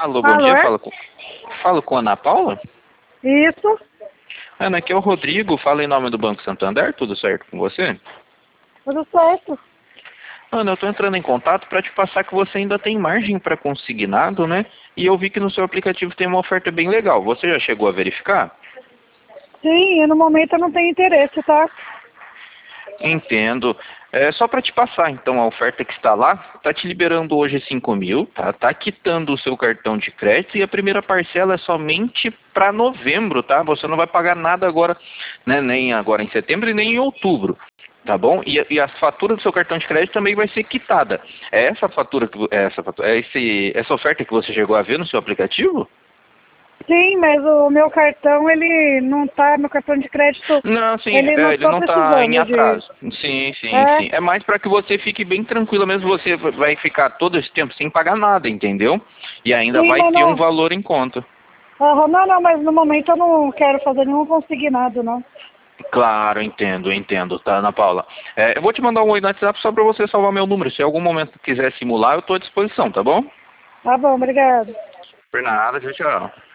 Alô, bom dia. Alô? Falo com a Ana Paula? Isso, Ana, aqui é o Rodrigo. Fala em nome do Banco Santander. Tudo certo com você? tudo certo. Ana, eu tô entrando em contato para te passar que você ainda tem margem para consignado, né? E eu vi que no seu aplicativo tem uma oferta bem legal. Você já chegou a verificar? Sim, e no momento eu não tenho interesse, tá? Entendo. É só para te passar, então, a oferta que está lá, tá te liberando hoje 5.000, tá? Tá quitando o seu cartão de crédito e a primeira parcela é somente para novembro, tá? Você não vai pagar nada agora, né? Nem agora em setembro e nem em outubro, tá bom? E a fatura do seu cartão de crédito também vai ser quitada. É essa fatura, essa oferta que você chegou a ver no seu aplicativo? Sim, mas o meu cartão, ele não tá, meu cartão de crédito, Não, sim, ele não ele tô não está em precisando de... atraso. Sim, sim, É, sim. É mais para que você fique bem tranquila mesmo, você vai ficar todo esse tempo sem pagar nada, entendeu? E ainda sim, vai mas ter um não... valor em conta. Não, mas no momento eu não quero fazer nenhum consignado, não. Claro, entendo, tá, Ana Paula. Eu vou te mandar um oi no WhatsApp só para você salvar meu número. Se em algum momento quiser simular, eu estou à disposição, tá bom? Tá bom, obrigado. Por nada, tchau, tchau.